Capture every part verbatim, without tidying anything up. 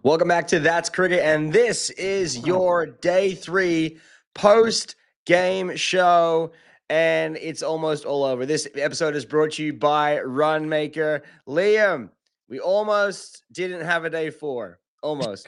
Welcome back to That's Cricket, and this is your day three post game show, and it's almost all over. This episode is brought to you by Runmaker. Liam, we almost didn't have a day four. Almost.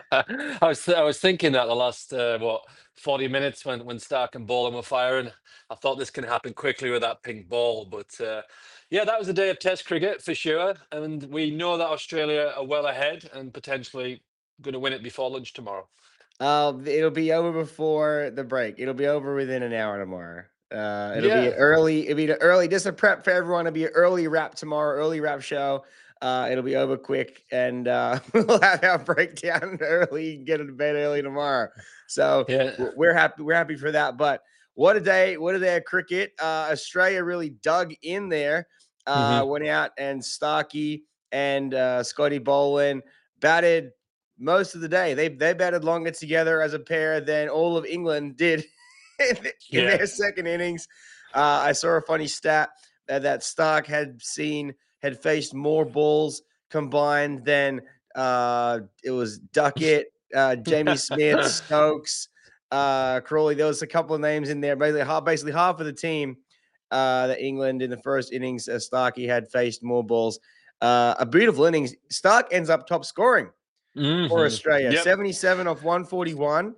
I was I was thinking that the last uh, what forty minutes when when Stark and Boland were firing, I thought this can happen quickly with that pink ball, but uh, yeah, that was a day of Test cricket for sure, and we know that Australia are well ahead and potentially going to win it before lunch tomorrow. Uh, it'll be over before the break. It'll be over within an hour tomorrow. Uh, it'll be an Yeah, early. It'll be an early. Just a prep for everyone. It'll be an early wrap tomorrow. Early wrap show. Uh, it'll be over quick, and uh, we'll have our breakdown early. Get to bed early tomorrow. So yeah. w- we're happy. We're happy for that. But what a day! What a day of cricket. Uh, Australia really dug in there. Uh, hmm went out and Starkey and uh, Scotty Boland batted most of the day. They they batted longer together as a pair than all of England did in, in Yeah. their second innings. Uh, I saw a funny stat that, that Stark had seen had faced more balls combined than uh, it was Duckett, uh, Jamie Smith, Stokes, uh, Crawley. There was a couple of names in there. Basically, half, basically half of the team uh, that England in the first innings, uh, Starkey had faced more balls. Uh, a beautiful innings. Stark ends up top scoring for hmm Australia. Yep. seventy-seven off one forty-one.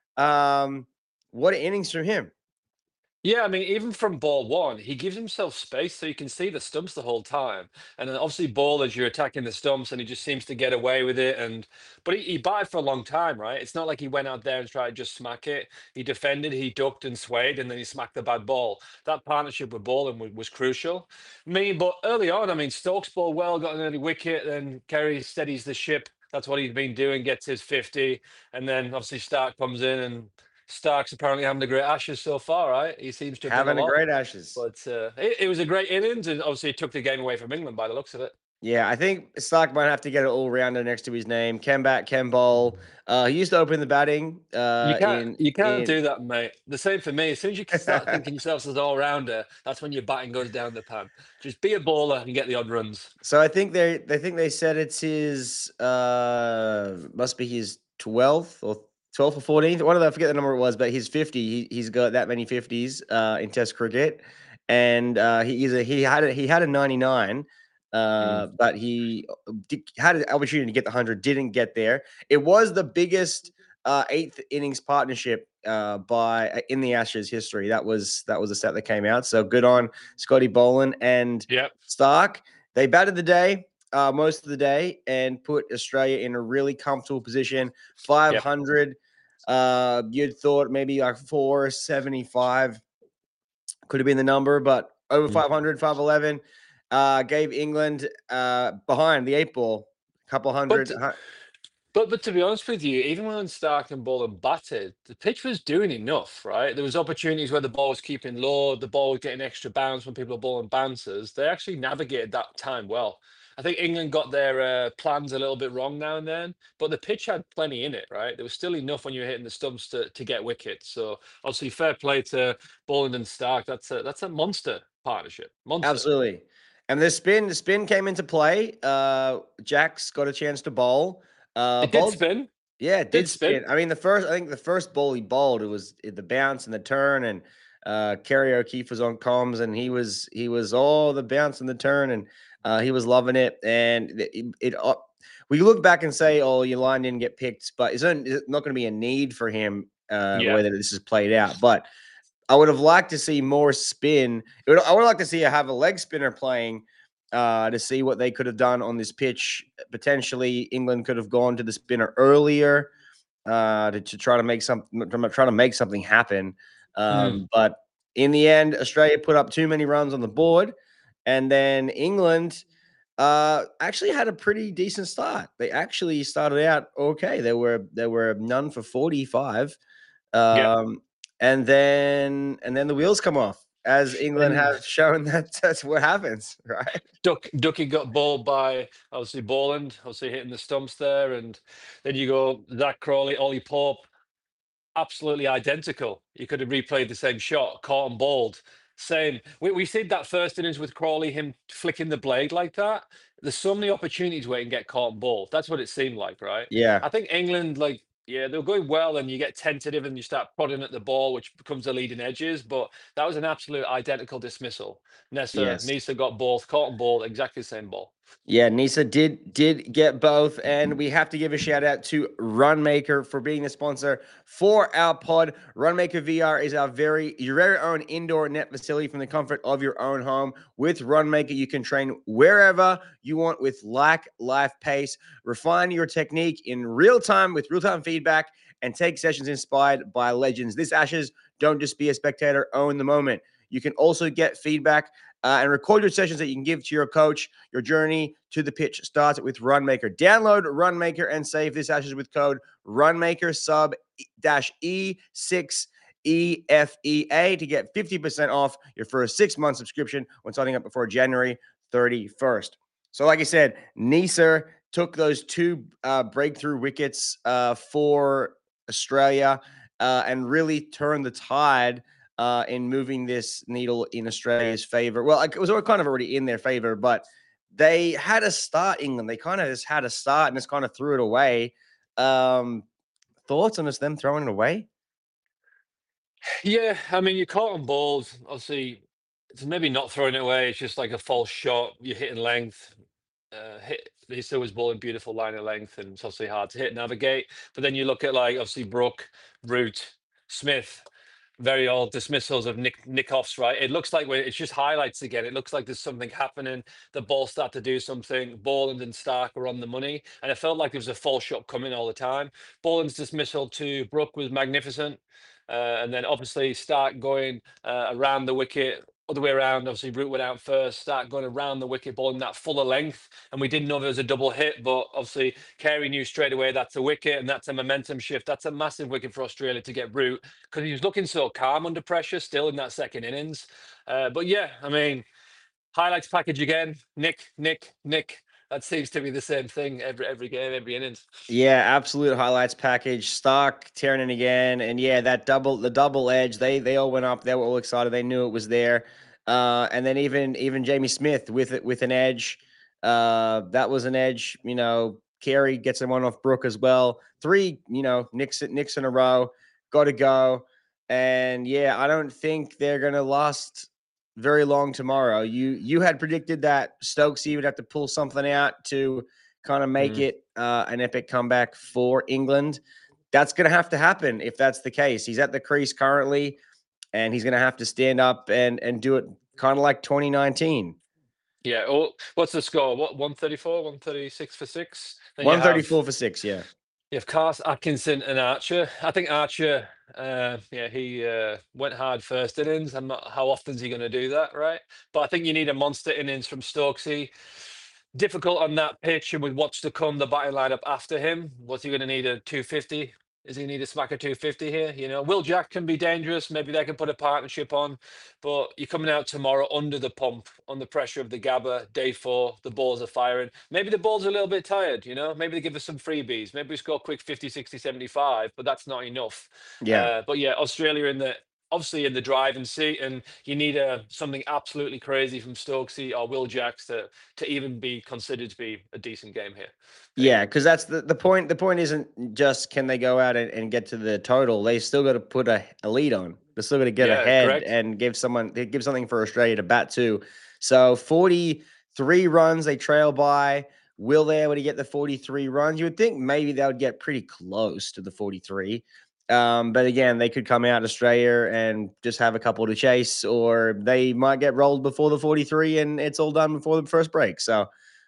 Um, what innings from him. Yeah, I mean, even from ball one, he gives himself space so you can see the stumps the whole time. And then obviously, ball as you're attacking the stumps, and he just seems to get away with it. And but he, he batted for a long time, right? It's not like he went out there and tried to just smack it. He defended, he ducked and swayed, and then he smacked the bad ball. That partnership with Ball was, was crucial. I mean, but early on, I mean, Stokes bowled well, got an early wicket, then Kerry steadies the ship. That's what he's been doing, gets his fifty, and then obviously Stark comes in and Stark's apparently having a great Ashes so far, right? He seems to have done a Having a lot, great Ashes. but uh, it, it was a great innings, and obviously it took the game away from England by the looks of it. Yeah, I think Stark might have to get an all rounder next to his name. Ken bat, Ken bowl. Uh, he used to open the batting You uh, can't, in you can't in. do that, mate. The same for me. As soon as you can start thinking yourself as an all-rounder, that's when your batting goes down the pan. Just be a bowler and get the odd runs. So I think they they think they said it's his uh must be his twelfth or twelfth or fourteenth. One of them, I forget the number it was, but he's fifty. He, he's got that many fifties uh, in Test cricket, and uh, he is a, he had a, he had a ninety-nine, Mm. uh, but he did, had an opportunity to get the one hundred, didn't get there. It was the biggest uh, eighth innings partnership uh, by uh, in the Ashes history. That was that was a stat that came out. So good on Scotty Boland and Yep. Stark. They batted the day uh, most of the day and put Australia in a really comfortable position. Yep. five hundred. Uh, you'd thought maybe like four seventy-five could have been the number, but over Mm. five hundred, five eleven uh, gave England uh, behind the eight ball, a couple hundred. But uh, But but to be honest with you, even when Stark and Boland batted, the pitch was doing enough, right? There was opportunities where the ball was keeping low, the ball was getting extra bounce when people are bowling bouncers. They actually navigated that time well. I think England got their uh, plans a little bit wrong now and then, but the pitch had plenty in it, right? There was still enough when you were hitting the stumps to, to get wickets. So obviously, fair play to Boland and Stark. That's a that's a monster partnership, monster. Absolutely. And the spin, the spin came into play. Uh, Jack's got a chance to bowl. Uh, It did bowled. spin, Yeah, it did did spin. spin. I mean, the first, I think the first ball he bowled, it was the bounce and the turn, and uh, Kerry O'Keefe was on comms, and he was he was all the bounce and the turn, and uh, he was loving it. And it, it uh, we look back and say, oh, your line didn't get picked, but it's not, it's not going to be a need for him uh, the Yeah. way that this is played out. But I would have liked to see more spin. It would, I would like to see have a leg spinner playing uh, to see what they could have done on this pitch. Potentially, England could have gone to the spinner earlier uh, to, to try to make some try to make something happen. Mm. Um, but in the end, Australia put up too many runs on the board, and then England uh, actually had a pretty decent start. They actually started out okay. There were there were none for forty-five, Yeah. um, and then and then the wheels come off, as England And have shown that that's what happens, right? Duck Ducky got bowled by obviously Boland, obviously hitting the stumps there, and then you go Zach Crawley, Ollie Pope, absolutely identical. You could have replayed the same shot, caught and bowled, Same. We we see that first innings with Crawley, him flicking the blade like that. There's so many opportunities where he can get caught and ball. That's what it seemed like, right? Yeah. I think England, like, yeah, they were going well, and you get tentative and you start prodding at the ball, which becomes the leading edges. But that was an absolute identical dismissal. Nessa, Yes. Nisa got both, caught and ball, exactly the same ball. Yeah, Nisa did did get both, and we have to give a shout out to Runmaker for being the sponsor for our pod. Runmaker V R is our very your very own indoor net facility from the comfort of your own home. With Runmaker, you can train wherever you want with like life pace. Refine your technique in real time with real time feedback, and take sessions inspired by legends. This Ashes, don't just be a spectator, own the moment. You can also get feedback uh, and record your sessions that you can give to your coach. Your journey to the pitch starts with Runmaker. Download Runmaker and save this Ashes with code Runmaker sub dash E six E F E A to get fifty percent off your first six month subscription when signing up before January thirty-first. So, like I said, Neser took those two uh, breakthrough wickets uh, for Australia uh, and really turned the tide uh, in moving this needle in Australia's favor. Well, it was kind of already in their favor, but they had a start, England. They kind of just had a start and just kind of threw it away. Um, thoughts on just them throwing it away? Yeah, I mean, you're caught on balls. Obviously, it's maybe not throwing it away. It's just like a false shot. You're hitting length. Uh, hit. He still was balling beautiful line of length, and it's obviously hard to hit, navigate. But then you look at like obviously Brook, Root, Smith, very old dismissals of Nick Nickoffs, right? It looks like when it's just highlights again. It looks like there's something happening. The ball start to do something. Borland and Stark were on the money, and it felt like there was a false shot coming all the time. Borland's dismissal to Brook was magnificent. Uh, and then obviously Stark going uh, around the wicket, other way around. Obviously, Root went out first. Stark going around the wicket, ball in that fuller length, and we didn't know there was a double hit. But obviously, Carey knew straight away that's a wicket, and that's a momentum shift. That's a massive wicket for Australia to get Root because he was looking so calm under pressure still in that second innings. Uh, but yeah, I mean, highlights package again. Nick, Nick, Nick. That seems to be the same thing every every game, every innings. Yeah, absolute highlights package. Stark tearing it again, and yeah, that double, the double edge. They they all went up. They were all excited. They knew it was there. Uh, and then even even Jamie Smith with it with an edge. Uh, that was an edge. You know, Carey gets him one off Brook as well. Three, you know, Nicks Nicks in a row. Got to go. And yeah, I don't think they're gonna last very long tomorrow. You you had predicted that Stokesy would have to pull something out to kind of make Mm. it uh, an epic comeback for England. That's going to have to happen if that's the case. He's at the crease currently, and he's going to have to stand up and and do it kind of like twenty nineteen. Yeah. Oh, what's the score? What, one thirty-four, one thirty-six for six? Then you have one thirty-four for six, yeah. you have Cast, Atkinson, and Archer. I think Archer, uh, yeah, he uh, went hard first innings. I'm not how often is he going to do that, right? But I think you need a monster innings from Stokesy. Difficult on that pitch, and with what's to come, the batting lineup after him. What's he going to need a two fifty? Is he need a smack of two fifty here? You know, Will Jack can be dangerous. Maybe they can put a partnership on, but you're coming out tomorrow under the pump, under pressure of the Gabba, day four. The balls are firing. Maybe the ball's a little bit tired, you know? Maybe they give us some freebies. Maybe we score quick fifty, sixty, seventy-five, but that's not enough. Yeah. Uh, but yeah, Australia in the obviously in the driving seat, and you need a something absolutely crazy from Stokesy or Will Jacks to to even be considered to be a decent game here for Yeah, England. because that's the, the point. The point isn't just can they go out and, and get to the total. They still got to put a, a lead on. They're still got to get Yeah, ahead correct. and give someone they give something for Australia to bat to. So forty-three runs they trail by. Will they able to get the forty-three runs? You would think maybe they would get pretty close to the forty-three. Um, but again, they could come out Australia and just have a couple to chase, or they might get rolled before the forty-three and it's all done before the first break. So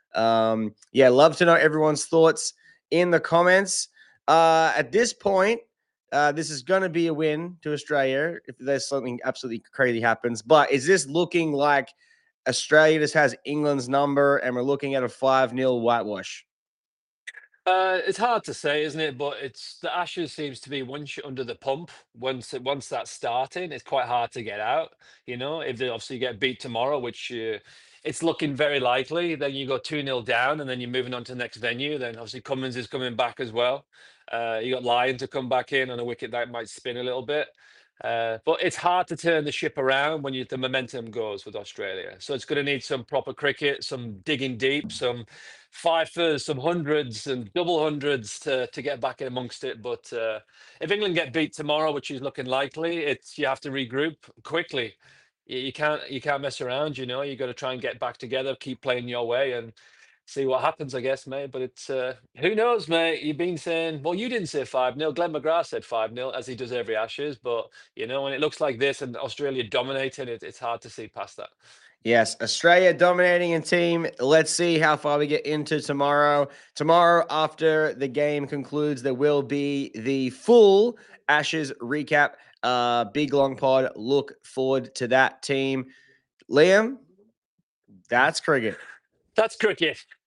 um, yeah, love to know everyone's thoughts in the comments. Uh, at this point, uh, this is going to be a win to Australia if there's something absolutely crazy happens. But is this looking like Australia just has England's number and we're looking at a five nil whitewash? Uh, it's hard to say, isn't it? But it's the Ashes seems to be once you're under the pump, once it, once that's starting, it's quite hard to get out. You know, if they obviously get beat tomorrow, which uh, it's looking very likely, then you go two nil down, and then you're moving on to the next venue. Then obviously Cummins is coming back as well. Uh, you got Lyon to come back in on a wicket that might spin a little bit. Uh, but it's hard to turn the ship around when you, the momentum goes with Australia. So it's going to need some proper cricket, some digging deep, some fifers, some hundreds and double hundreds to to get back in amongst it. But uh, if England get beat tomorrow, which is looking likely, it's you have to regroup quickly. You, you can't you can't mess around. You know, you got to try and get back together, keep playing your way, and see what happens, I guess, mate. But it's uh, who knows, mate. You've been saying, well, you didn't say five nil. Glenn McGrath said five nil, as he does every Ashes. But, you know, when it looks like this and Australia dominating, it, it's hard to see past that. Yes, Australia dominating in team. Let's see how far we get into tomorrow. Tomorrow, after the game concludes, there will be the full Ashes recap. Uh, big long pod. Look forward to that team. Liam, that's cricket. That's cricket.